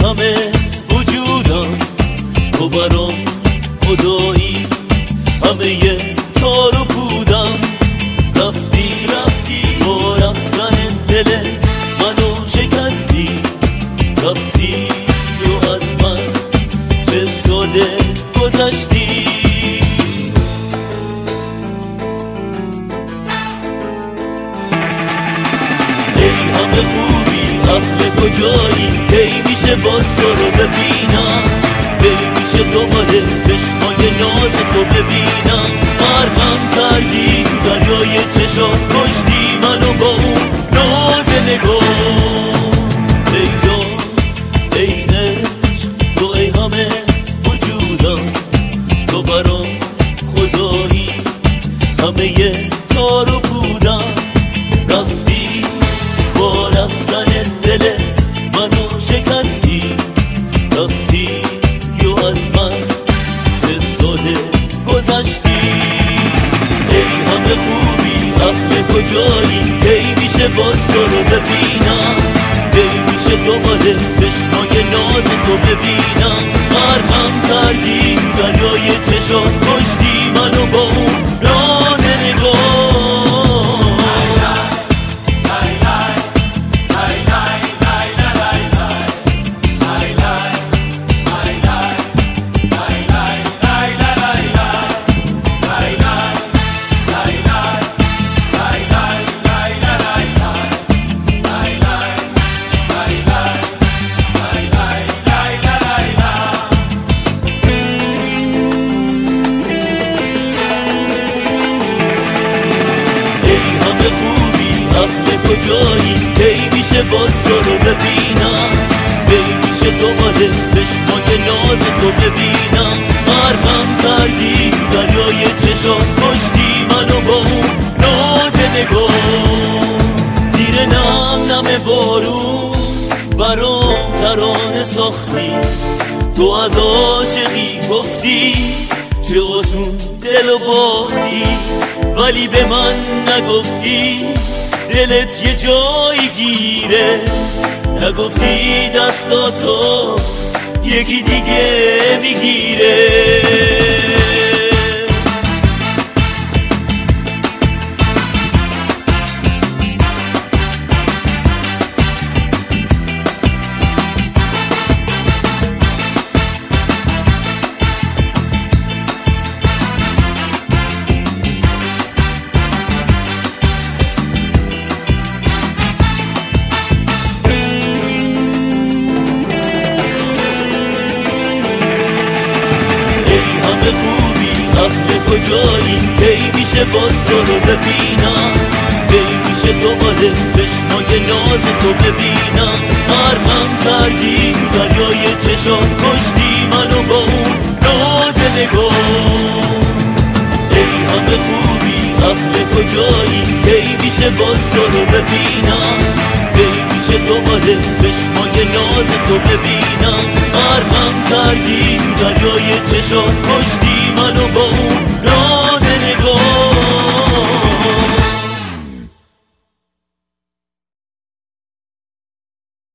همه وجودم تو برام خدایی، همه تار و پودم. رفتی با رفتن دل منو شکستی، رفتی و از من چه ساده گذشتی. ای همه خوبی اهل کجایی، کی میشه باز تو رو ببینم، کی میشه دوباره چشمای ناز تو ببینم. غرقم کردی تو دریای چشات، کشتی منو با اون ناز نگاه. ای یار ای عشق تو، ای همه وجودم تو برام خدایی، همه تار و پودم. رفتی با رفتن دل منو شکستی، رفتی و از من چه ساده گذشتی. ای همه خوبی اهل کجایی، کی میشه باز تو رو ببینم، کی میشه دوباره چشمای ناز تو ببینم. غرقم کردی دریای چشات، کشتی منو با اون ناز نگاه. کجایی کی میشه باز تو رو ببینم، کی میشه دوباره چشمای ناز تو ببینم. غرقم کردی دریای چشات، کشتی منو با اون ناز نگاه. زیر نم بارون برام ترانه ساختی، تو از عاشقی گفتی چه آسون دل و باختی، ولی به من نگفتی دلت یه جایی گیره، نگفتی دستاتو یکی دیگه میگیره. اهل کجایی کی میشه باز تو رو ببینم، کی میشه دوباره چشمای ناز تو ببینم. غرقم کردی دریای چشات، کشتی منو با اون ناز نگاه. ای همه خوبی اهل کجایی کی میشه باز تو رو ببینم، کی میشه دوباره چشمای ناز تو ببینم. غرقم کردی دریای چشات، کشتی منو با اون ناز نگاه.